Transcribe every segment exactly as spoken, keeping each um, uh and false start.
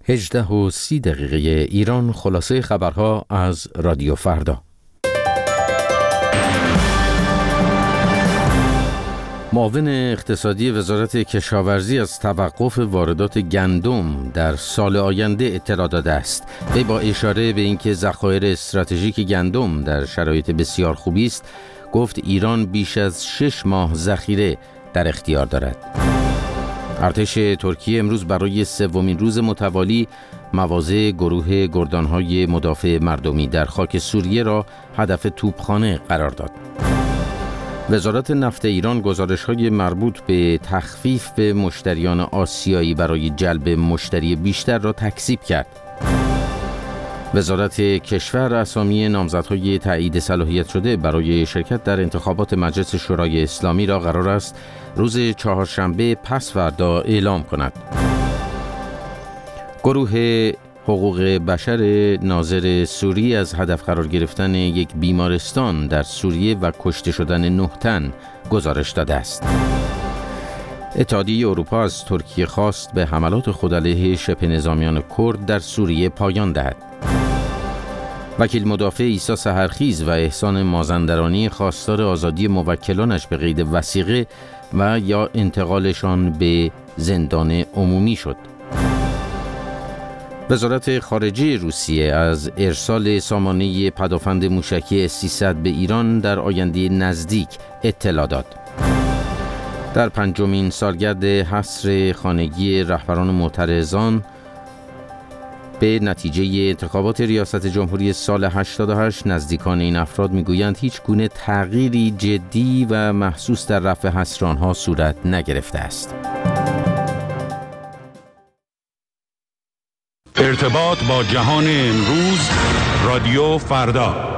هجده و سی دقیقه ایران. خلاصه خبرها از رادیو فردا. معاون اقتصادی وزارت کشاورزی از توقف واردات گندم در سال آینده اطلاع داده است. وی با اشاره به اینکه ذخایر استراتژیک گندم در شرایط بسیار خوبی است، گفت ایران بیش از شش ماه ذخیره در اختیار دارد. ارتش ترکیه امروز برای سومین روز متوالی مواضع گروه گردانهای مدافع مردمی در خاک سوریه را هدف توپخانه قرار داد. وزارت نفت ایران گزارش‌های مربوط به تخفیف به مشتریان آسیایی برای جلب مشتری بیشتر را تکذیب کرد. وزارت کشور اسامی نامزدهای تایید صلاحیت شده برای شرکت در انتخابات مجلس شورای اسلامی را قرار است روز چهارشنبه پس فردا اعلام کند. گروه حقوق بشر ناظر سوریه از هدف قرار گرفتن یک بیمارستان در سوریه و کشته شدن نه تن گزارش داده است. اتحادیه اروپا از ترکیه خواست به حملات خود علیه شبه نظامیان کرد در سوریه پایان دهد. وکیل مدافع عیسی سحرخیز و احسان مازندرانی خواستار آزادی موکلانش به قید وثیقه و یا انتقالشان به زندان عمومی شد. وزارت خارجه روسیه از ارسال سامانه پدافند موشکی اس سیصد به ایران در آینده نزدیک اطلاع داد. در پنجمین سالگرد حصر خانگی رهبران معترضان به نتیجه انتخابات ریاست جمهوری سال هشتاد و هشت، نزدیکان این افراد میگویند هیچ گونه تغییری جدی و محسوس در رفع حصر آنها صورت نگرفته است. ارتباط با جهان امروز، رادیو فردا.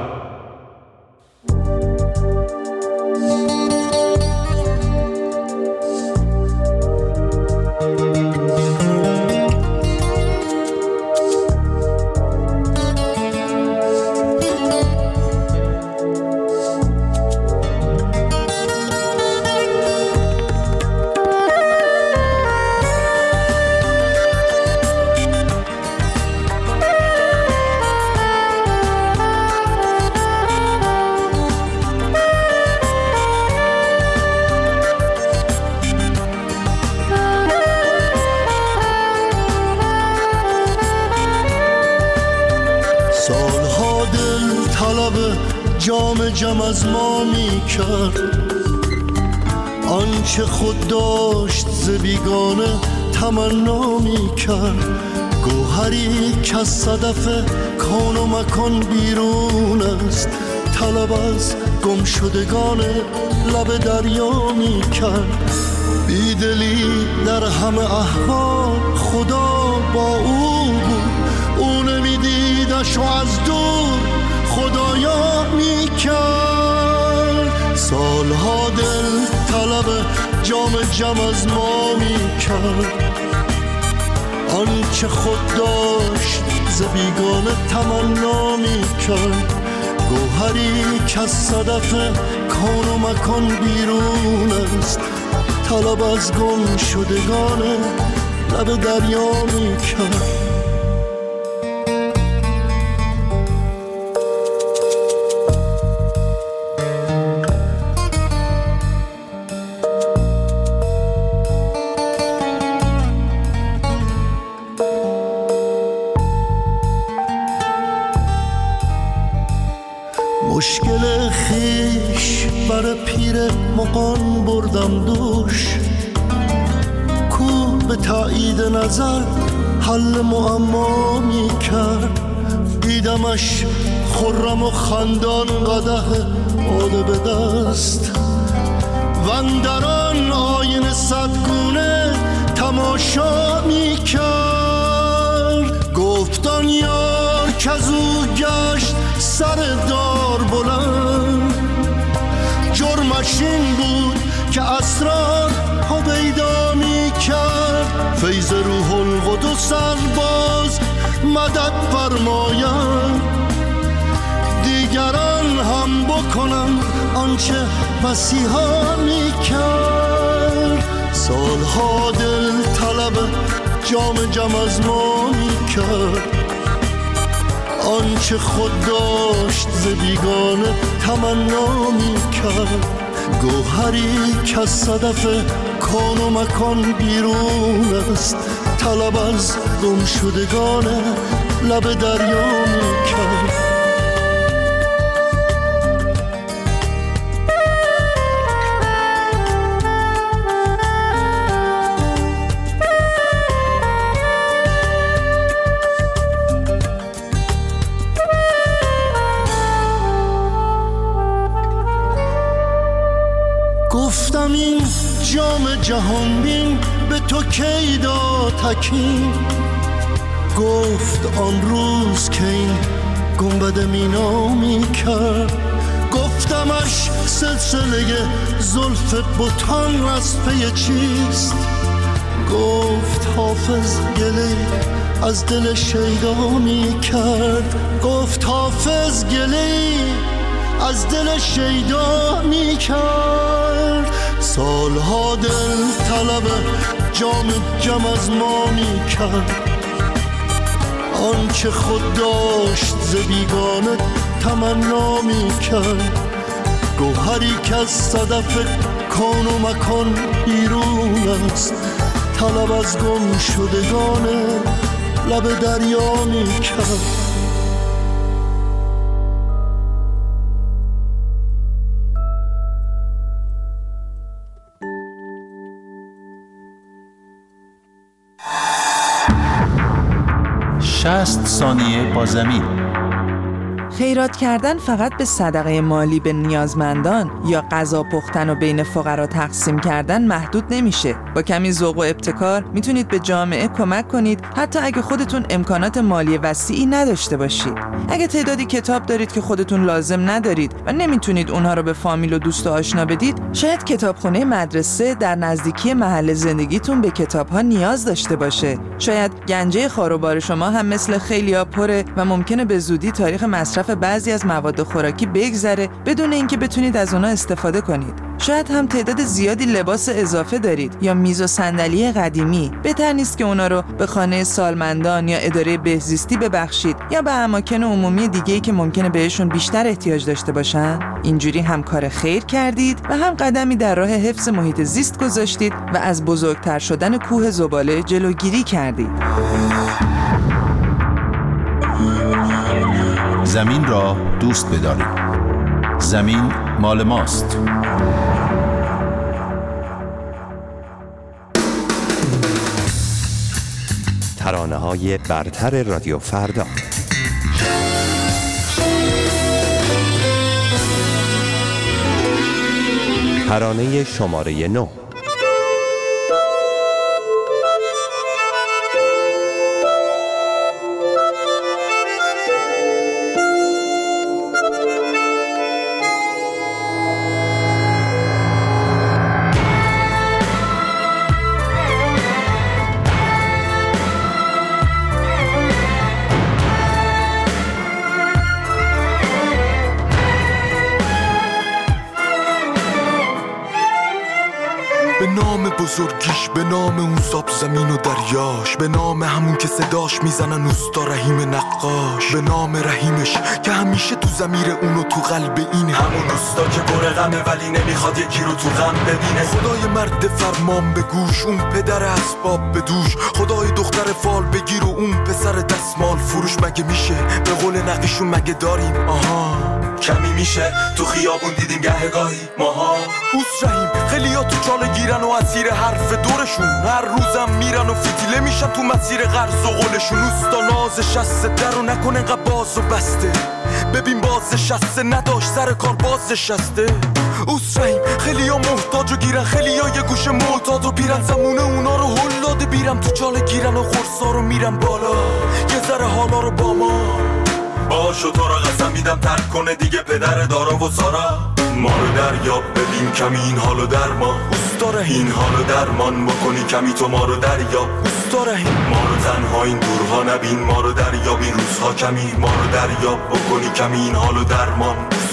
سالها دل طلب جام جم از ما می کرد، آنچه خود داشت ز بیگانه تمنا می کرد. گوهری که از صدف کون و مکان بیرون است، طلب از گم شدگان لب دریا می کرد. بیدلی در همه احوال خدا با او بود، او نمیدیدش و از دور خدایا میکرد. سالها دل طلب جام جم از ما میکرد، آنچه خود داشت ز بیگانه تمنا میکرد. گوهری که از صدف کون و مکان بیرون است، طلب از گم شدگان لب دریا میکرد. مشکل خیش بر پیر مغان بردم دوش، کو به تایید نظر حل معما می کرد. دیدمش خرم و خندان قدح باده به دست، وندران آینه صدگونه تماشا می کرد. گفتان یار که از او گشت سر دار بلند، جرمش این بود که اسرار هویدا می کرد. فیض روح القدس باز مدد فرماید، دیگران هم بکنند آنچه مسیحا می کرد. سالها دل طلب جام جم از ما می کرد. آنچه خود داشت ز بیگانه تمنا می کرد. گوهری که از صدف کان و مکان بیرون است، طلب از گم شدگان لب دریا می کرد. گفتم این جام جهان بین به تو کی داد تکین. گفت آن روز که این گنبد مینا می کرد. گفتمش سلسله زلف بتان از پی چیست. گفت حافظ گله از دل شیدا می کرد. گفت حافظ گله از دل شیدا می کرد. سالها دل طلب جام جم از ما می کرد. آنچه خود داشت ز بیگانه تمنا می کرد. گوهری که از صدف کان و مکان بیرون است، طلب از گم شدگان لب دریا می کرد. شصت ثانیه با زمین. خیرات کردن فقط به صدقه مالی به نیازمندان یا غذا پختن و بین فقرا تقسیم کردن محدود نمیشه. با کمی ذوق و ابتکار میتونید به جامعه کمک کنید، حتی اگه خودتون امکانات مالی وسیعی نداشته باشید. اگه تعدادی کتاب دارید که خودتون لازم ندارید و نمیتونید اونها رو به فامیل و دوست و آشنا بدید، شاید کتابخونه مدرسه در نزدیکی محل زندگیتون به کتاب‌ها نیاز داشته باشه. شاید گنجه خاروبار شما هم مثل خیلیا پره و ممکنه به زودی تاریخ مصرف بعضی از مواد خوراکی بگذره بدون اینکه بتونید از اونها استفاده کنید. شاید هم تعداد زیادی لباس اضافه دارید یا میز و صندلی قدیمی. بهتر نیست که اونا رو به خانه سالمندان یا اداره بهزیستی ببخشید یا به اماکن عمومی دیگه‌ای که ممکنه بهشون بیشتر احتیاج داشته باشن؟ اینجوری هم کار خیر کردید و هم قدمی در راه حفظ محیط زیست گذاشتید و از بزرگتر شدن کوه زباله جلوگیری کردید. زمین را دوست بدارید. زمین مال ماست. ترانه‌های برتر رادیو فردا. ترانه شماره نه. به نام بزرگیش، به نام اون زاب زمین و دریاش، به نام همون که صداش میزنن اوستا رحیم نقاش، به نام رحیمش که همیشه تو ضمیر اونو تو قلب این همون اوستا که پر غمه ولی نمیخواد یکی رو تو غم ببینه. خدای مرد فرمان به گوش، اون پدر اسباب به دوش، خدای دختر فال بگیر و اون پسر دستمال فروش. مگه میشه به قول نقیشون مگه داریم آها کمی میشه تو خیابون دیدیم گهگاهی ماها. اوس رحیم خیلی ها تو چاله گیرن و اسیر حرف دورشون، هر روزم میرن و فتیله میشن تو مسیر قرض و قولشون. اوستا نازش شسته در و نکن انقدر باز و بسته، ببین باز شسته نداشت سر کار باز شسته. اوس رحیم خیلی ها محتاج و گیرن، خیلی ها یه گوشه معتاد و بیرن، زمونه اونا رو هل داده بیرم تو چاله گیرن و خورسا رو میرن بالا یه ذره حالا رو با ما باشو. تو را قسم میدم ترک کنه دیگه پدر دارا و سارا. ما رو دریاب ببین کمی این حالو در ما اوستا رحیم، این حالو درمان بکنی کمی تو ما رو دریاب اوستا رحیم. ما رو تنها این دورها نبین، ما رو دریاب این روزها کمی، ما رو دریاب بکنی کمی این حالو درمان اوستا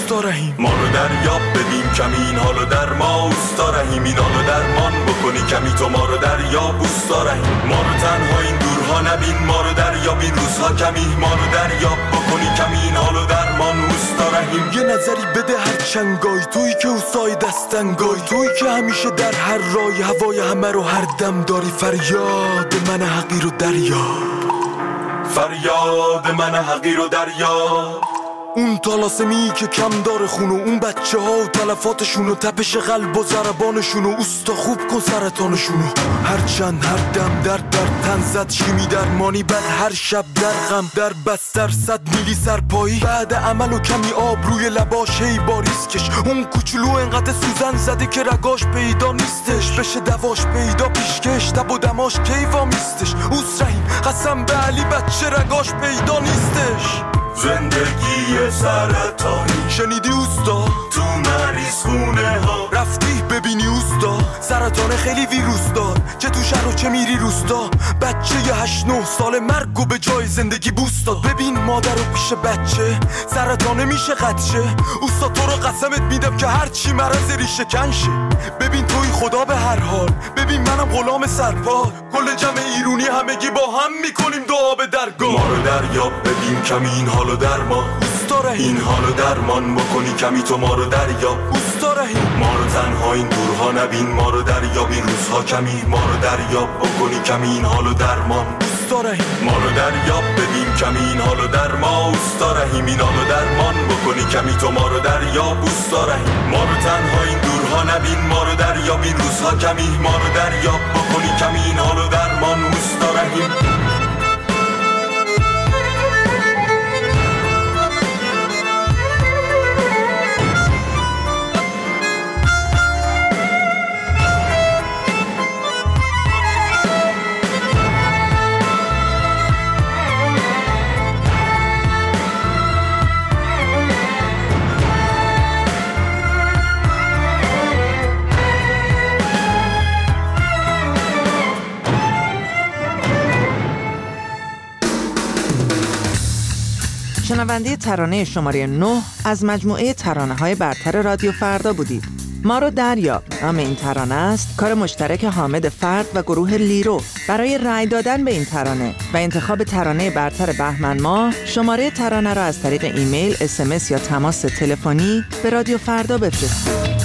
اوستا رحیم. ما رو دریاب ببین کمی این حالو در ما اوستا رحیم. این حالو درمان بکنی کمی تو ما رو دریاب اوستا رحیم. ما رو تنها این دورها نبین، ما رو دریاب این روزها کمی. ما رو دریاب بکنی کمی این حالو درمان اوستا رحیم. یه نظری بده هر چنگای تویی که اوستای دستنگای تویی که همیشه در هر رای هوای همه رو هر دم داری. فریاد من حقیر و دریاب، فریاد من حقیر و دریاب. اون طلاسمی که کم داره خونو، اون بچه ها و تلفاتشونو، تپش قلب و ضربانشونو، اوستا خوب کن سرطانشونو. هر چند هر دم در در تن زد شیمی درمانی، بعد هر شب در غم در بستر صد میلی سرپایی. بعد عمل و کمی آب روی لباش هی باریز کش. اون کوچولو انقدر سوزن زده که رگاش پیدا نیستش، بشه دواش پیدا پیشکش. تب و دماش کیوا میستش. اوس رحیم قسم به علی بچه رگاش پیدا نیستش. زندگی سرطانی شنیدی اوستا؟ تو مریض خونه ها رفتی ببینی اوستا؟ سرطان خیلی ویروس دار، چه تو شهر و چه میری روستا. بچه یه هشت نه سال مرگو به جای زندگی بوست داد. ببین مادر رو پیش بچه سرطانه میشه قدشه. اوستا تو رو قسمت میدم که هرچی مرض ریشه کنشه. ببین توی خدا به هر حال، ببین منم غلام سرپاد. کل جمع ایرونی همگی با هم میکنیم دعا به درگاه. ما رو دریاب ببین کمی این حالو درمان اوستا رحیم. این حالو درمان بکنی کمی تو ما رو دریاب اوستا رحیم. ما رو تنها این دورها نبین، ما رو دریاب این روزها کمی. ما رو دریاب بکنی کمی این حالو درمان اوستا رحیم. ما رو دریاب ببین کمی این حالو درمان اوستا رحیم. این حالو درمان بکنی کمی تو ما رو دریاب اوستا رحیم. ما رو تنها این دورها نبین، ما رو دریاب این روزها کمی. ما رو دریاب بکنی کمی این حالو درمان اوستا رحیم. شنونده ترانه شماره نه از مجموعه ترانه‌های برتر رادیو فردا بودید. ما رو دریاب نام این ترانه است، کار مشترک حامد فرد و گروه لیرو. برای رأی دادن به این ترانه و انتخاب ترانه برتر بهمن ماه، شماره ترانه را از طریق ایمیل، اس ام اس یا تماس تلفنی به رادیو فردا بفرستید.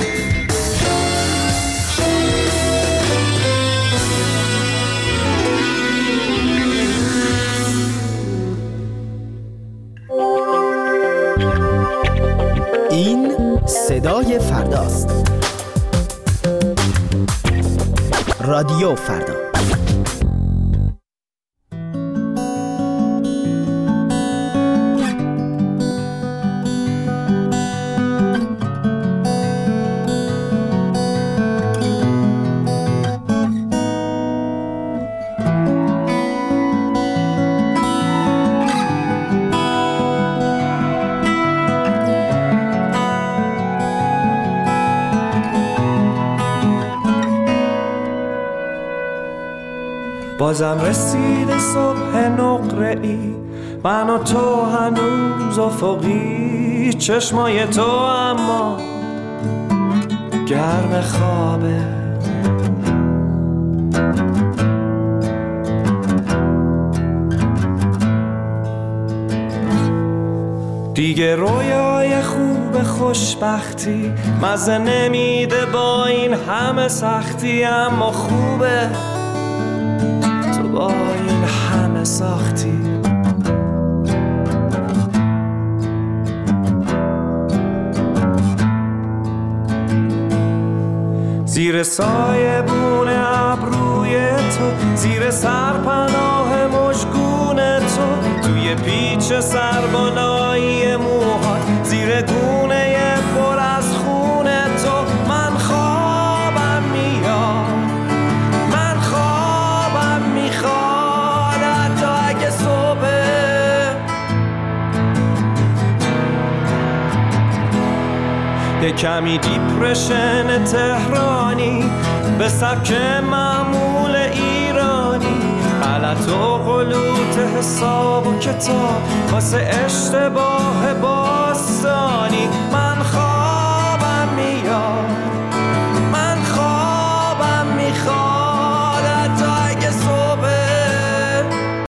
این صدای فرداست. رادیو فردا. بازم رسید صبح نقره‌ای، من و تو هنوز افقی، چشمای تو اما گرم خوابه. دیگه رویای خوب خوشبختی مزه نمیده با این همه سختی، اما خوبه با این همه ساختی. زیر سایه بون ابروی تو، زیر سرپناه مشگون تو، توی پیچ سربالایی موهات، زیر گونه پر از خون تو. من خوابم میاد، من خوابم میخواد، حتی اگه صبح یه کمی دیپرشن تهرانی به سبک معمول ایرانی، غلط و غلوط حساب و کتاب واسه اشتباه باستانی. من